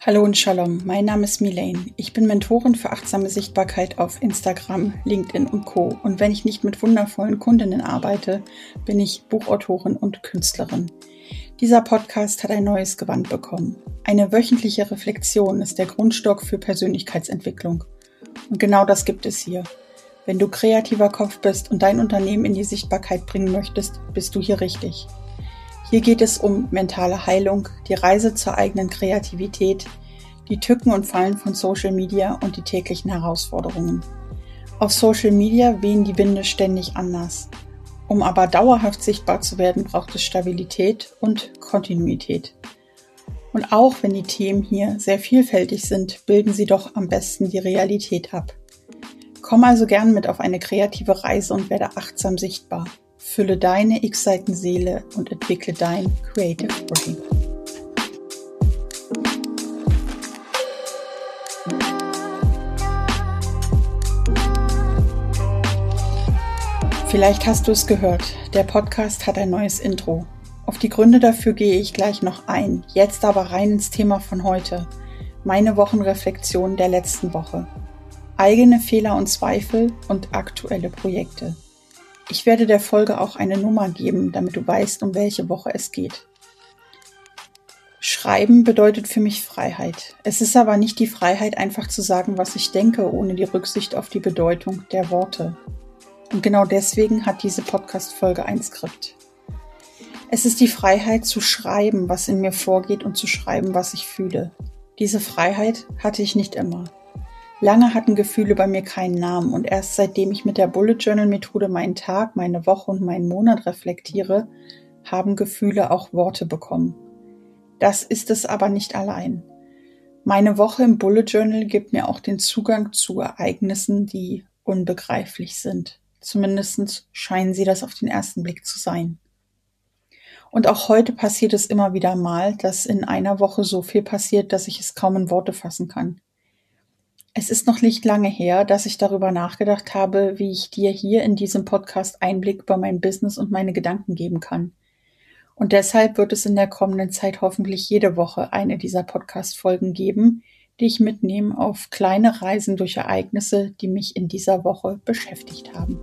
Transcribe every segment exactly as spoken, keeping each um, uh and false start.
Hallo und Shalom, mein Name ist Milane. Ich bin Mentorin für achtsame Sichtbarkeit auf Instagram, LinkedIn und Co. Und wenn ich nicht mit wundervollen Kundinnen arbeite, bin ich Buchautorin und Künstlerin. Dieser Podcast hat ein neues Gewand bekommen. Eine wöchentliche Reflexion ist der Grundstock für Persönlichkeitsentwicklung. Und genau das gibt es hier. Wenn du kreativer Kopf bist und dein Unternehmen in die Sichtbarkeit bringen möchtest, bist du hier richtig. Hier geht es um mentale Heilung, die Reise zur eigenen Kreativität, die Tücken und Fallen von Social Media und die täglichen Herausforderungen. Auf Social Media wehen die Winde ständig anders. Um aber dauerhaft sichtbar zu werden, braucht es Stabilität und Kontinuität. Und auch wenn die Themen hier sehr vielfältig sind, bilden sie doch am besten die Realität ab. Komm also gern mit auf eine kreative Reise und werde achtsam sichtbar. Fülle deine X-Seiten-Seele und entwickle dein Creative Brain. Vielleicht hast du es gehört, der Podcast hat ein neues Intro. Auf die Gründe dafür gehe ich gleich noch ein, jetzt aber rein ins Thema von heute. Meine Wochenreflexion der letzten Woche. Eigene Fehler und Zweifel und aktuelle Projekte. Ich werde der Folge auch eine Nummer geben, damit du weißt, um welche Woche es geht. Schreiben bedeutet für mich Freiheit. Es ist aber nicht die Freiheit, einfach zu sagen, was ich denke, ohne die Rücksicht auf die Bedeutung der Worte. Und genau deswegen hat diese Podcast-Folge ein Skript. Es ist die Freiheit zu schreiben, was in mir vorgeht und zu schreiben, was ich fühle. Diese Freiheit hatte ich nicht immer. Lange hatten Gefühle bei mir keinen Namen und erst seitdem ich mit der Bullet Journal Methode meinen Tag, meine Woche und meinen Monat reflektiere, haben Gefühle auch Worte bekommen. Das ist es aber nicht allein. Meine Woche im Bullet Journal gibt mir auch den Zugang zu Ereignissen, die unbegreiflich sind. Zumindest scheinen sie das auf den ersten Blick zu sein. Und auch heute passiert es immer wieder mal, dass in einer Woche so viel passiert, dass ich es kaum in Worte fassen kann. Es ist noch nicht lange her, dass ich darüber nachgedacht habe, wie ich dir hier in diesem Podcast Einblick über mein Business und meine Gedanken geben kann. Und deshalb wird es in der kommenden Zeit hoffentlich jede Woche eine dieser Podcast-Folgen geben, die ich mitnehme auf kleine Reisen durch Ereignisse, die mich in dieser Woche beschäftigt haben.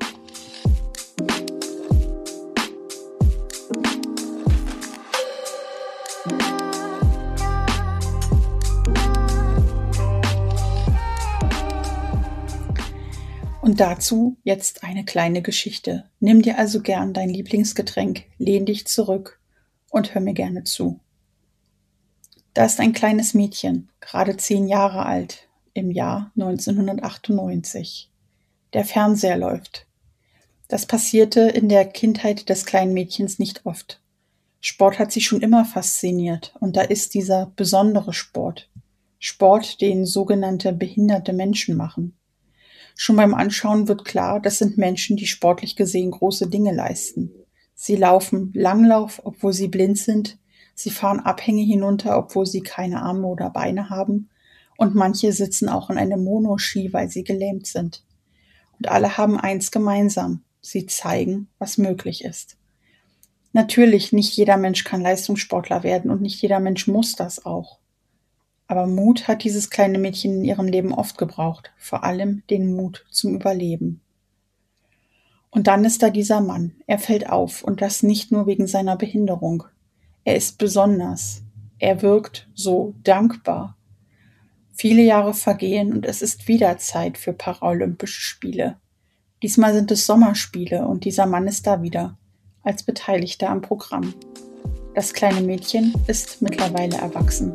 Und dazu jetzt eine kleine Geschichte. Nimm dir also gern dein Lieblingsgetränk, lehn dich zurück und hör mir gerne zu. Da ist ein kleines Mädchen, gerade zehn Jahre alt, im Jahr neunzehnhundertachtundneunzig. Der Fernseher läuft. Das passierte in der Kindheit des kleinen Mädchens nicht oft. Sport hat sie schon immer fasziniert und da ist dieser besondere Sport. Sport, den sogenannte behinderte Menschen machen. Schon beim Anschauen wird klar, das sind Menschen, die sportlich gesehen große Dinge leisten. Sie laufen Langlauf, obwohl sie blind sind. Sie fahren Abhänge hinunter, obwohl sie keine Arme oder Beine haben. Und manche sitzen auch in einem Monoski, weil sie gelähmt sind. Und alle haben eins gemeinsam. Sie zeigen, was möglich ist. Natürlich, nicht jeder Mensch kann Leistungssportler werden und nicht jeder Mensch muss das auch. Aber Mut hat dieses kleine Mädchen in ihrem Leben oft gebraucht, vor allem den Mut zum Überleben. Und dann ist da dieser Mann, er fällt auf und das nicht nur wegen seiner Behinderung. Er ist besonders, er wirkt so dankbar. Viele Jahre vergehen und es ist wieder Zeit für Paralympische Spiele. Diesmal sind es Sommerspiele und dieser Mann ist da wieder, als Beteiligter am Programm. Das kleine Mädchen ist mittlerweile erwachsen.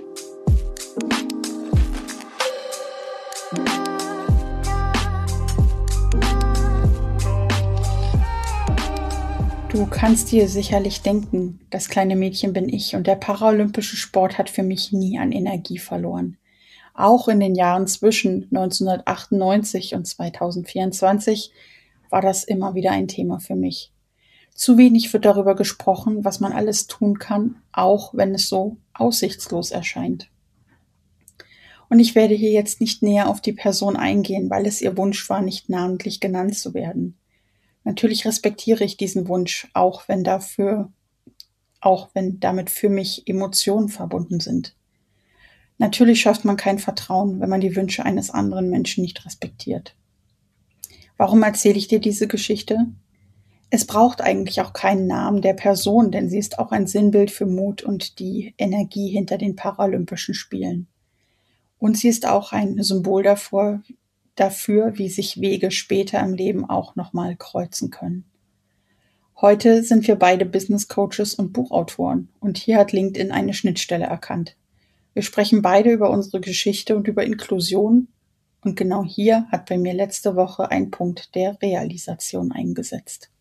Du kannst dir sicherlich denken, das kleine Mädchen bin ich und der paralympische Sport hat für mich nie an Energie verloren. Auch in den Jahren zwischen neunzehnhundertachtundneunzig und zweitausendvierundzwanzig war das immer wieder ein Thema für mich. Zu wenig wird darüber gesprochen, was man alles tun kann, auch wenn es so aussichtslos erscheint. Und ich werde hier jetzt nicht näher auf die Person eingehen, weil es ihr Wunsch war, nicht namentlich genannt zu werden. Natürlich respektiere ich diesen Wunsch, auch wenn dafür, auch wenn damit für mich Emotionen verbunden sind. Natürlich schafft man kein Vertrauen, wenn man die Wünsche eines anderen Menschen nicht respektiert. Warum erzähle ich dir diese Geschichte? Es braucht eigentlich auch keinen Namen der Person, denn sie ist auch ein Sinnbild für Mut und die Energie hinter den Paralympischen Spielen. Und sie ist auch ein Symbol davor, dafür, wie sich Wege später im Leben auch nochmal kreuzen können. Heute sind wir beide Business Coaches und Buchautoren und hier hat LinkedIn eine Schnittstelle erkannt. Wir sprechen beide über unsere Geschichte und über Inklusion und genau hier hat bei mir letzte Woche ein Punkt der Realisation eingesetzt.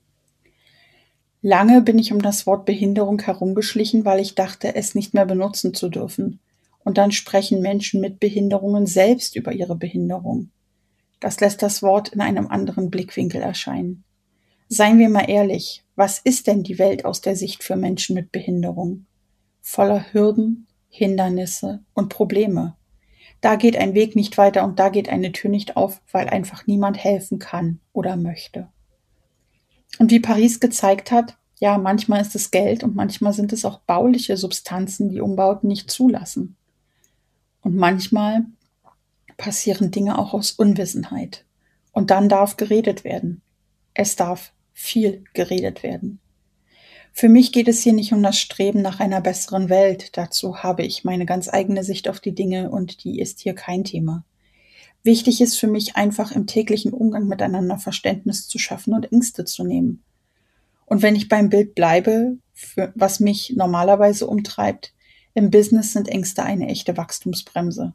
Lange bin ich um das Wort Behinderung herumgeschlichen, weil ich dachte, es nicht mehr benutzen zu dürfen. Und dann sprechen Menschen mit Behinderungen selbst über ihre Behinderung. Das lässt das Wort in einem anderen Blickwinkel erscheinen. Seien wir mal ehrlich, was ist denn die Welt aus der Sicht für Menschen mit Behinderung? Voller Hürden, Hindernisse und Probleme. Da geht ein Weg nicht weiter und da geht eine Tür nicht auf, weil einfach niemand helfen kann oder möchte. Und wie Paris gezeigt hat, ja, manchmal ist es Geld und manchmal sind es auch bauliche Substanzen, die Umbauten nicht zulassen. Und manchmal passieren Dinge auch aus Unwissenheit. Und dann darf geredet werden. Es darf viel geredet werden. Für mich geht es hier nicht um das Streben nach einer besseren Welt. Dazu habe ich meine ganz eigene Sicht auf die Dinge und die ist hier kein Thema. Wichtig ist für mich einfach im täglichen Umgang miteinander Verständnis zu schaffen und Ängste zu nehmen. Und wenn ich beim Bild bleibe, für was mich normalerweise umtreibt, im Business sind Ängste eine echte Wachstumsbremse.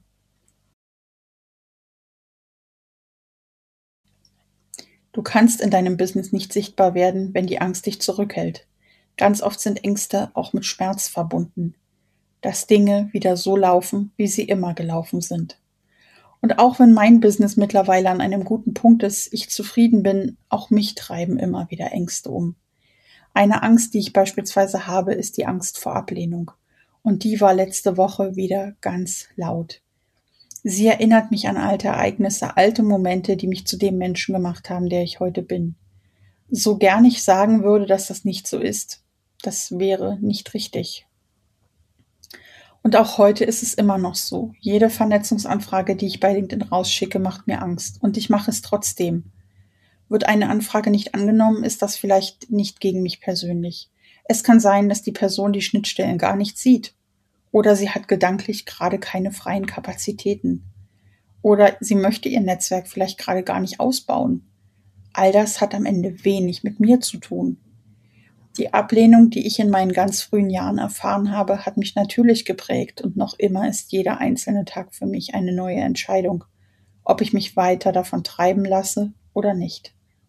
Du kannst in deinem Business nicht sichtbar werden, wenn die Angst dich zurückhält. Ganz oft sind Ängste auch mit Schmerz verbunden, dass Dinge wieder so laufen, wie sie immer gelaufen sind. Und auch wenn mein Business mittlerweile an einem guten Punkt ist, ich zufrieden bin, auch mich treiben immer wieder Ängste um. Eine Angst, die ich beispielsweise habe, ist die Angst vor Ablehnung. Und die war letzte Woche wieder ganz laut. Sie erinnert mich an alte Ereignisse, alte Momente, die mich zu dem Menschen gemacht haben, der ich heute bin. So gern ich sagen würde, dass das nicht so ist, das wäre nicht richtig. Und auch heute ist es immer noch so. Jede Vernetzungsanfrage, die ich bei LinkedIn rausschicke, macht mir Angst. Und ich mache es trotzdem. Wird eine Anfrage nicht angenommen, ist das vielleicht nicht gegen mich persönlich. Es kann sein, dass die Person die Schnittstellen gar nicht sieht. Oder sie hat gedanklich gerade keine freien Kapazitäten. Oder sie möchte ihr Netzwerk vielleicht gerade gar nicht ausbauen. All das hat am Ende wenig mit mir zu tun. Die Ablehnung, die ich in meinen ganz frühen Jahren erfahren habe, hat mich natürlich geprägt und noch immer ist jeder einzelne Tag für mich eine neue Entscheidung, ob ich mich weiter davon treiben lasse oder nicht.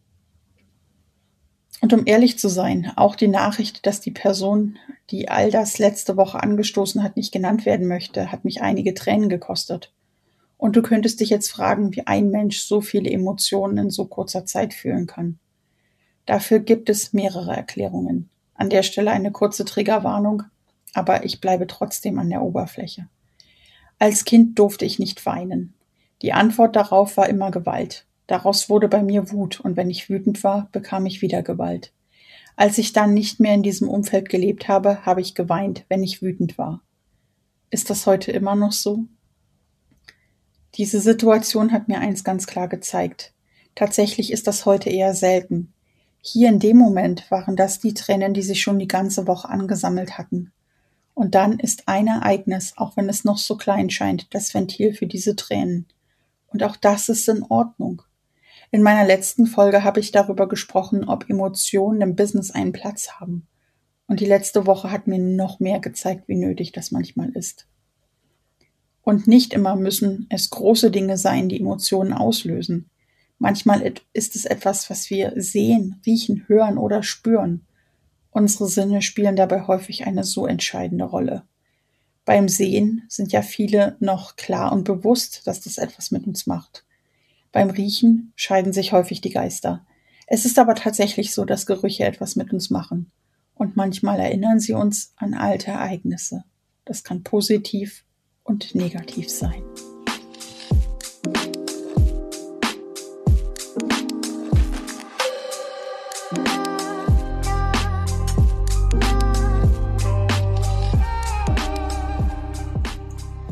Und um ehrlich zu sein, auch die Nachricht, dass die Person, die all das letzte Woche angestoßen hat, nicht genannt werden möchte, hat mich einige Tränen gekostet. Und du könntest dich jetzt fragen, wie ein Mensch so viele Emotionen in so kurzer Zeit fühlen kann. Dafür gibt es mehrere Erklärungen. An der Stelle eine kurze Triggerwarnung, aber ich bleibe trotzdem an der Oberfläche. Als Kind durfte ich nicht weinen. Die Antwort darauf war immer Gewalt. Daraus wurde bei mir Wut und wenn ich wütend war, bekam ich wieder Gewalt. Als ich dann nicht mehr in diesem Umfeld gelebt habe, habe ich geweint, wenn ich wütend war. Ist das heute immer noch so? Diese Situation hat mir eins ganz klar gezeigt. Tatsächlich ist das heute eher selten. Hier in dem Moment waren das die Tränen, die sich schon die ganze Woche angesammelt hatten. Und dann ist ein Ereignis, auch wenn es noch so klein scheint, das Ventil für diese Tränen. Und auch das ist in Ordnung. In meiner letzten Folge habe ich darüber gesprochen, ob Emotionen im Business einen Platz haben. Und die letzte Woche hat mir noch mehr gezeigt, wie nötig das manchmal ist. Und nicht immer müssen es große Dinge sein, die Emotionen auslösen. Manchmal ist es etwas, was wir sehen, riechen, hören oder spüren. Unsere Sinne spielen dabei häufig eine so entscheidende Rolle. Beim Sehen sind ja viele noch klar und bewusst, dass das etwas mit uns macht. Beim Riechen scheiden sich häufig die Geister. Es ist aber tatsächlich so, dass Gerüche etwas mit uns machen. Und manchmal erinnern sie uns an alte Ereignisse. Das kann positiv und negativ sein.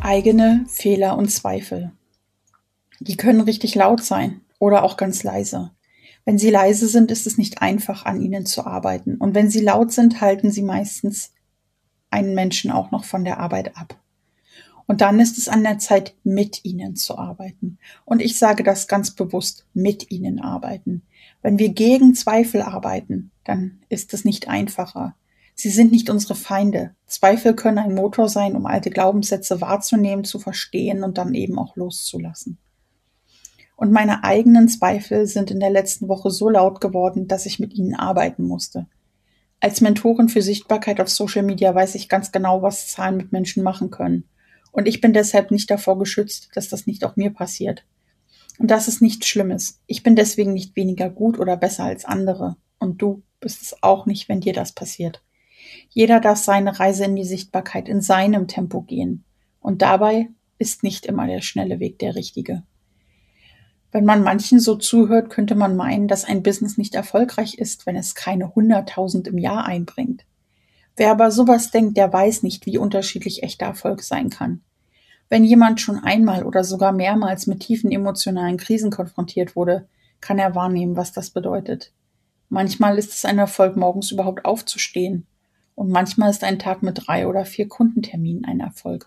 Eigene Fehler und Zweifel. Die können richtig laut sein oder auch ganz leise. Wenn sie leise sind, ist es nicht einfach, an ihnen zu arbeiten. Und wenn sie laut sind, halten sie meistens einen Menschen auch noch von der Arbeit ab. Und dann ist es an der Zeit, mit ihnen zu arbeiten. Und ich sage das ganz bewusst, mit ihnen arbeiten. Wenn wir gegen Zweifel arbeiten, dann ist es nicht einfacher. Sie sind nicht unsere Feinde. Zweifel können ein Motor sein, um alte Glaubenssätze wahrzunehmen, zu verstehen und dann eben auch loszulassen. Und meine eigenen Zweifel sind in der letzten Woche so laut geworden, dass ich mit ihnen arbeiten musste. Als Mentorin für Sichtbarkeit auf Social Media weiß ich ganz genau, was Zahlen mit Menschen machen können. Und ich bin deshalb nicht davor geschützt, dass das nicht auch mir passiert. Und das ist nichts Schlimmes. Ich bin deswegen nicht weniger gut oder besser als andere. Und du bist es auch nicht, wenn dir das passiert. Jeder darf seine Reise in die Sichtbarkeit in seinem Tempo gehen. Und dabei ist nicht immer der schnelle Weg der richtige. Wenn man manchen so zuhört, könnte man meinen, dass ein Business nicht erfolgreich ist, wenn es keine hunderttausend im Jahr einbringt. Wer aber sowas denkt, der weiß nicht, wie unterschiedlich echter Erfolg sein kann. Wenn jemand schon einmal oder sogar mehrmals mit tiefen emotionalen Krisen konfrontiert wurde, kann er wahrnehmen, was das bedeutet. Manchmal ist es ein Erfolg, morgens überhaupt aufzustehen. Und manchmal ist ein Tag mit drei oder vier Kundenterminen ein Erfolg.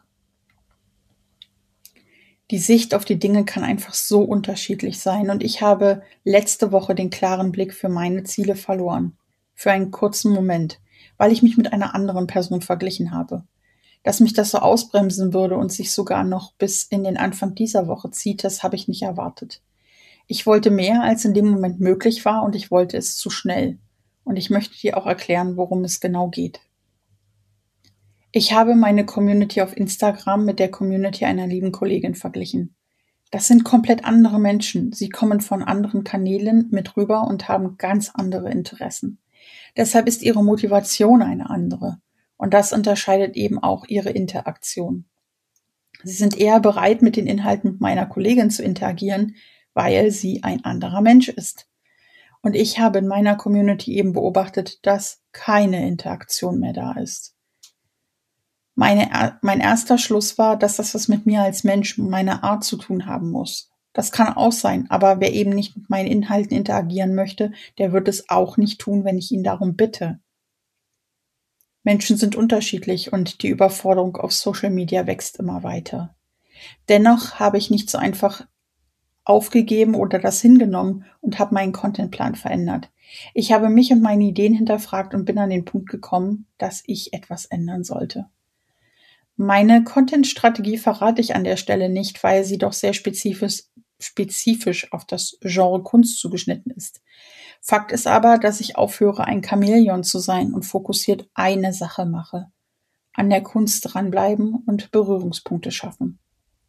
Die Sicht auf die Dinge kann einfach so unterschiedlich sein und ich habe letzte Woche den klaren Blick für meine Ziele verloren. Für einen kurzen Moment, weil ich mich mit einer anderen Person verglichen habe. Dass mich das so ausbremsen würde und sich sogar noch bis in den Anfang dieser Woche zieht, das habe ich nicht erwartet. Ich wollte mehr, als in dem Moment möglich war und ich wollte es zu schnell. Und ich möchte dir auch erklären, worum es genau geht. Ich habe meine Community auf Instagram mit der Community einer lieben Kollegin verglichen. Das sind komplett andere Menschen. Sie kommen von anderen Kanälen mit rüber und haben ganz andere Interessen. Deshalb ist ihre Motivation eine andere. Und das unterscheidet eben auch ihre Interaktion. Sie sind eher bereit, mit den Inhalten meiner Kollegin zu interagieren, weil sie ein anderer Mensch ist. Und ich habe in meiner Community eben beobachtet, dass keine Interaktion mehr da ist. Meine, mein erster Schluss war, dass das was mit mir als Mensch und meiner Art zu tun haben muss. Das kann auch sein, aber wer eben nicht mit meinen Inhalten interagieren möchte, der wird es auch nicht tun, wenn ich ihn darum bitte. Menschen sind unterschiedlich und die Überforderung auf Social Media wächst immer weiter. Dennoch habe ich nicht so einfach aufgegeben oder das hingenommen und habe meinen Contentplan verändert. Ich habe mich und meine Ideen hinterfragt und bin an den Punkt gekommen, dass ich etwas ändern sollte. Meine Content-Strategie verrate ich an der Stelle nicht, weil sie doch sehr spezifisch, spezifisch auf das Genre Kunst zugeschnitten ist. Fakt ist aber, dass ich aufhöre, ein Chamäleon zu sein und fokussiert eine Sache mache. An der Kunst dranbleiben und Berührungspunkte schaffen.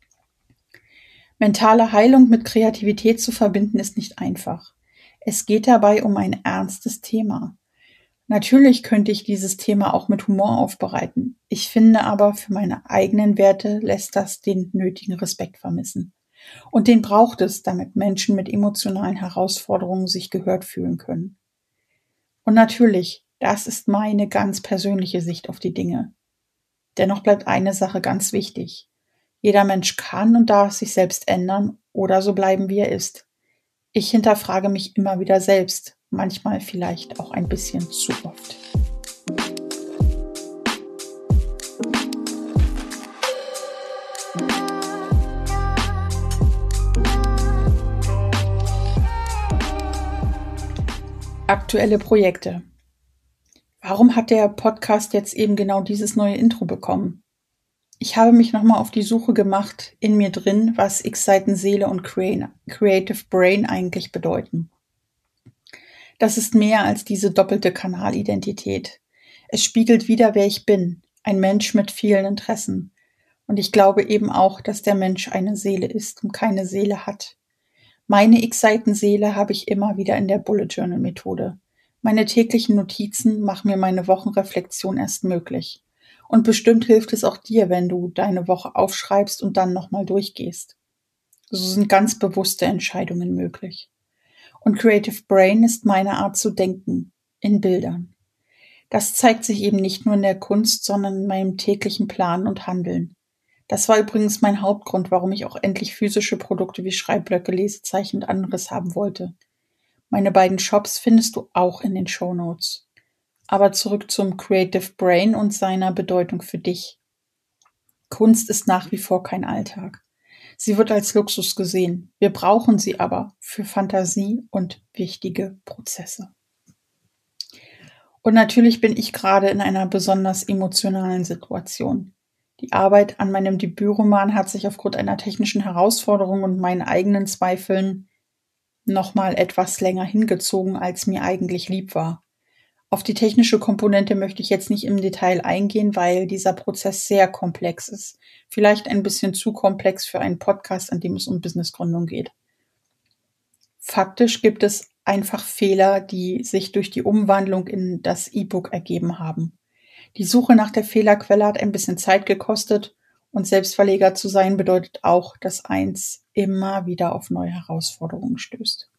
Mentale Heilung mit Kreativität zu verbinden ist nicht einfach. Es geht dabei um ein ernstes Thema. Natürlich könnte ich dieses Thema auch mit Humor aufbereiten. Ich finde aber, für meine eigenen Werte lässt das den nötigen Respekt vermissen. Und den braucht es, damit Menschen mit emotionalen Herausforderungen sich gehört fühlen können. Und natürlich, das ist meine ganz persönliche Sicht auf die Dinge. Dennoch bleibt eine Sache ganz wichtig. Jeder Mensch kann und darf sich selbst ändern oder so bleiben, wie er ist. Ich hinterfrage mich immer wieder selbst. Manchmal vielleicht auch ein bisschen zu oft. Aktuelle Projekte. Warum hat der Podcast jetzt eben genau dieses neue Intro bekommen? Ich habe mich nochmal auf die Suche gemacht in mir drin, was X-Seiten Seele und Creative Brain eigentlich bedeuten. Das ist mehr als diese doppelte Kanalidentität. Es spiegelt wider, wer ich bin, ein Mensch mit vielen Interessen. Und ich glaube eben auch, dass der Mensch eine Seele ist und keine Seele hat. Meine X-Seiten-Seele habe ich immer wieder in der Bullet Journal Methode. Meine täglichen Notizen machen mir meine Wochenreflexion erst möglich. Und bestimmt hilft es auch dir, wenn du deine Woche aufschreibst und dann nochmal durchgehst. So sind ganz bewusste Entscheidungen möglich. Und Creative Brain ist meine Art zu denken, in Bildern. Das zeigt sich eben nicht nur in der Kunst, sondern in meinem täglichen Plan und Handeln. Das war übrigens mein Hauptgrund, warum ich auch endlich physische Produkte wie Schreibblöcke, Lesezeichen und anderes haben wollte. Meine beiden Shops findest du auch in den Shownotes. Aber zurück zum Creative Brain und seiner Bedeutung für dich. Kunst ist nach wie vor kein Alltag. Sie wird als Luxus gesehen. Wir brauchen sie aber für Fantasie und wichtige Prozesse. Und natürlich bin ich gerade in einer besonders emotionalen Situation. Die Arbeit an meinem Debütroman hat sich aufgrund einer technischen Herausforderung und meinen eigenen Zweifeln nochmal etwas länger hingezogen, als mir eigentlich lieb war. Auf die technische Komponente möchte ich jetzt nicht im Detail eingehen, weil dieser Prozess sehr komplex ist. Vielleicht ein bisschen zu komplex für einen Podcast, an dem es um Businessgründung geht. Faktisch gibt es einfach Fehler, die sich durch die Umwandlung in das E-Book ergeben haben. Die Suche nach der Fehlerquelle hat ein bisschen Zeit gekostet und Selbstverleger zu sein bedeutet auch, dass eins immer wieder auf neue Herausforderungen stößt.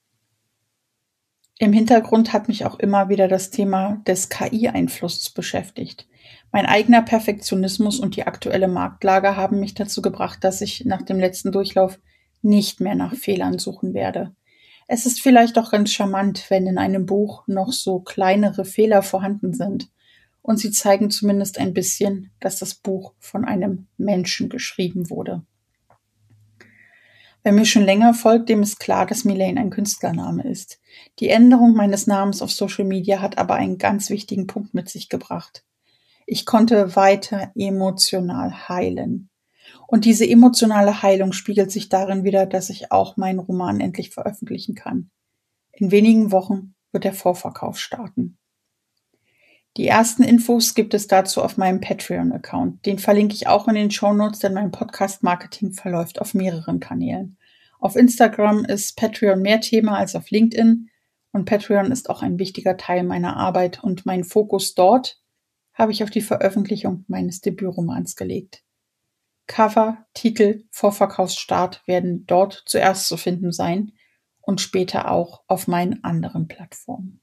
Im Hintergrund hat mich auch immer wieder das Thema des K I-Einflusses beschäftigt. Mein eigener Perfektionismus und die aktuelle Marktlage haben mich dazu gebracht, dass ich nach dem letzten Durchlauf nicht mehr nach Fehlern suchen werde. Es ist vielleicht auch ganz charmant, wenn in einem Buch noch so kleinere Fehler vorhanden sind. Und sie zeigen zumindest ein bisschen, dass das Buch von einem Menschen geschrieben wurde. Wer mir schon länger folgt, dem ist klar, dass Milane ein Künstlername ist. Die Änderung meines Namens auf Social Media hat aber einen ganz wichtigen Punkt mit sich gebracht. Ich konnte weiter emotional heilen. Und diese emotionale Heilung spiegelt sich darin wider, dass ich auch meinen Roman endlich veröffentlichen kann. In wenigen Wochen wird der Vorverkauf starten. Die ersten Infos gibt es dazu auf meinem Patreon-Account. Den verlinke ich auch in den Shownotes, denn mein Podcast-Marketing verläuft auf mehreren Kanälen. Auf Instagram ist Patreon mehr Thema als auf LinkedIn und Patreon ist auch ein wichtiger Teil meiner Arbeit und mein Fokus dort habe ich auf die Veröffentlichung meines Debütromans gelegt. Cover, Titel, Vorverkaufsstart werden dort zuerst zu finden sein und später auch auf meinen anderen Plattformen.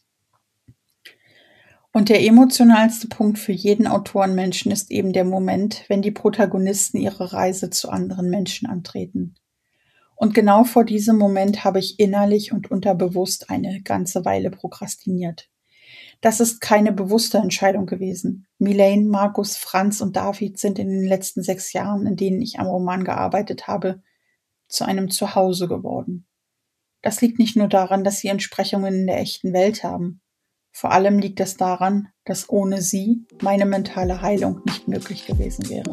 Und der emotionalste Punkt für jeden Autorenmenschen ist eben der Moment, wenn die Protagonisten ihre Reise zu anderen Menschen antreten. Und genau vor diesem Moment habe ich innerlich und unterbewusst eine ganze Weile prokrastiniert. Das ist keine bewusste Entscheidung gewesen. Milane, Markus, Franz und David sind in den letzten sechs Jahren, in denen ich am Roman gearbeitet habe, zu einem Zuhause geworden. Das liegt nicht nur daran, dass sie Entsprechungen in der echten Welt haben. Vor allem liegt es daran, dass ohne sie meine mentale Heilung nicht möglich gewesen wäre.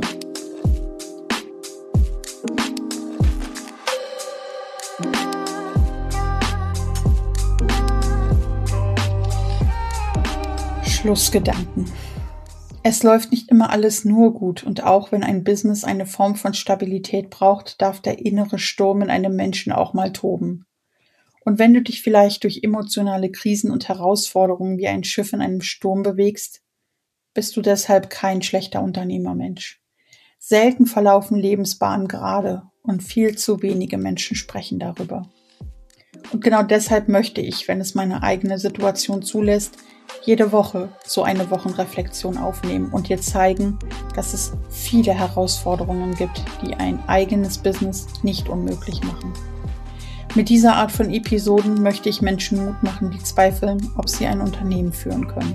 Schlussgedanken. Es läuft nicht immer alles nur gut und auch wenn ein Business eine Form von Stabilität braucht, darf der innere Sturm in einem Menschen auch mal toben. Und wenn du dich vielleicht durch emotionale Krisen und Herausforderungen wie ein Schiff in einem Sturm bewegst, bist du deshalb kein schlechter Unternehmermensch. Selten verlaufen Lebensbahnen gerade und viel zu wenige Menschen sprechen darüber. Und genau deshalb möchte ich, wenn es meine eigene Situation zulässt, jede Woche so eine Wochenreflexion aufnehmen und dir zeigen, dass es viele Herausforderungen gibt, die ein eigenes Business nicht unmöglich machen. Mit dieser Art von Episoden möchte ich Menschen Mut machen, die zweifeln, ob sie ein Unternehmen führen können.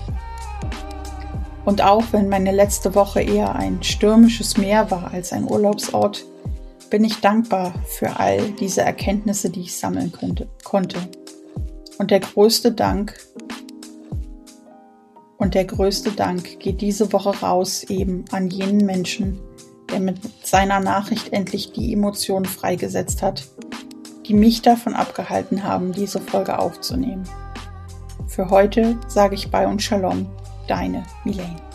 Und auch wenn meine letzte Woche eher ein stürmisches Meer war als ein Urlaubsort, bin ich dankbar für all diese Erkenntnisse, die ich sammeln könnte, konnte. Und der größte Dank und der größte Dank geht diese Woche raus eben an jenen Menschen, der mit seiner Nachricht endlich die Emotionen freigesetzt hat, die mich davon abgehalten haben, diese Folge aufzunehmen. Für heute sage ich Bye und Shalom, deine Milane.